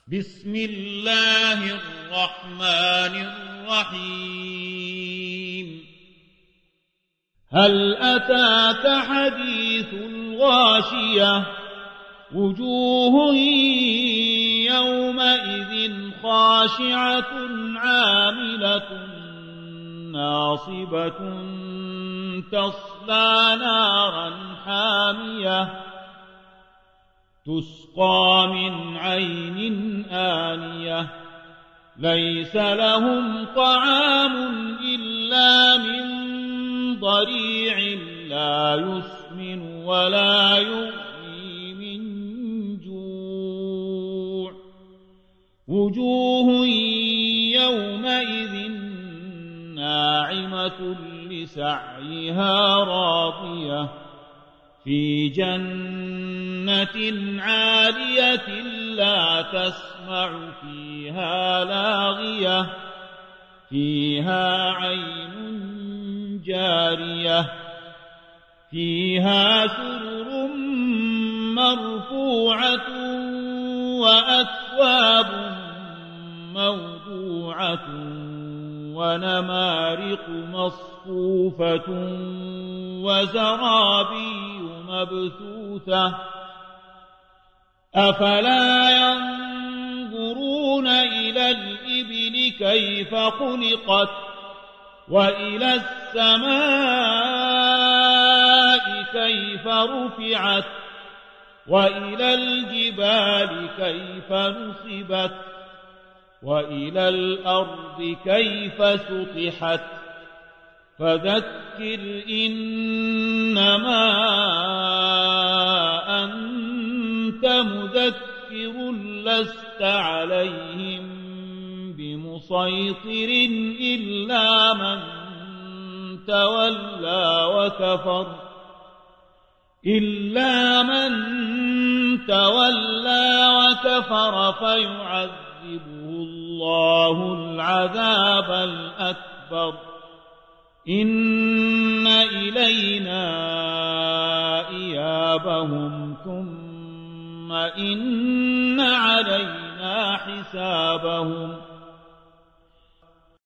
بسم الله الرحمن الرحيم هل أتاك حديث الغاشية وجوه يومئذ خاشعة عاملة ناصبة تصلى نارا حامية تسقى من عين آنية ليس لهم طعام إلا من ضريع لا يسمن ولا يغني من جوع وجوه يومئذ ناعمة لسعيها راضية في جنة عالية لا تسمع فيها لاغية فيها عين جارية فيها سرر مرفوعة وأكواب موضوعة ونمارق مصفوفة وزرابي مبثوثة أفلا ينظرون إلى الإبل كيف خلقت وإلى السماء كيف رفعت وإلى الجبال كيف نصبت وإلى الأرض كيف سطحت فذكر إنما أنت مذكر لست عليهم بمسيطر إلا من تولى وكفر فيعذبه الله العذاب الأكبر إن إلينا إيابهم ثم إن علينا حسابهم